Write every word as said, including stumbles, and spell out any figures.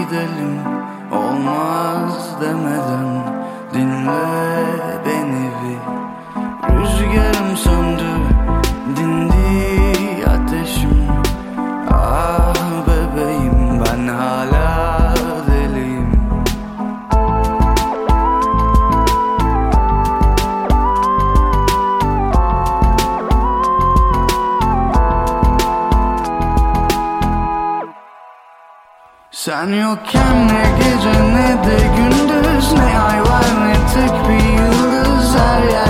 gidelim, olmaz demeden dinle beni bir. Rüzgarım söndü, dindi ateşim. Ah bebeğim, ben hala deliyim. Sen yokken ne gece ne de gündüz, ne ay var ne tek bir yıldız. Her yer